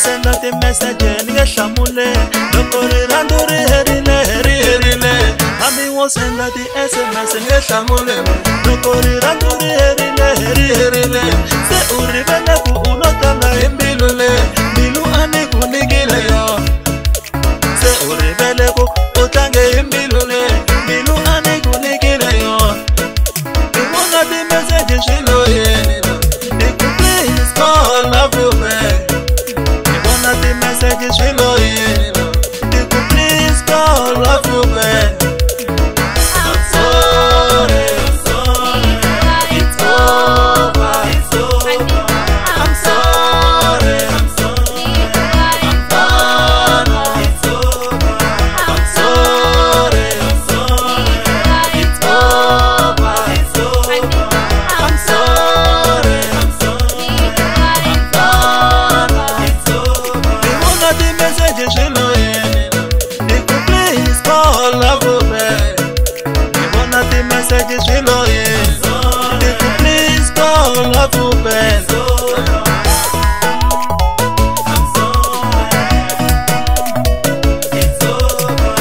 senda ti message ni hlamule loko rirhandzu ri herile hambi wo senda ti SMS ni hlamule loko rirhandzu ri herile se u rivele ku u lo tlanga hi mbilu mbilu a ni ku nyikile yo se u rivele ku u tlange hi mbilu mbilu a ni ku nyikile yo ni vona ti message swi loyeni please call love you back. You wanna the messages we know you. You could please call love you back. I'm sorry, it's over, I'm sorry, I'm done, it's over. I'm sorry, it's over, I'm sorry. Messages we know you. You could please call love you back. I'm sorry, it's over.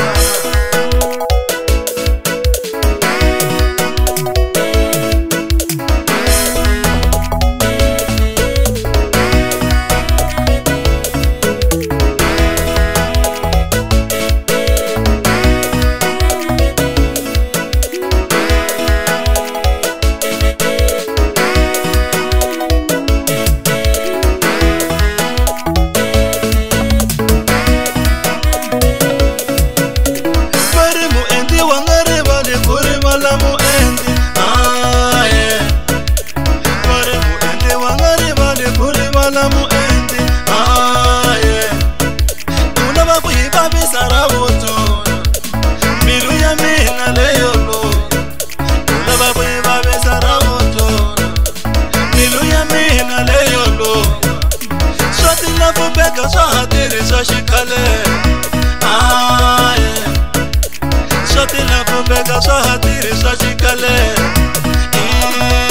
Shoti la bubeka swa hatiri swa xikale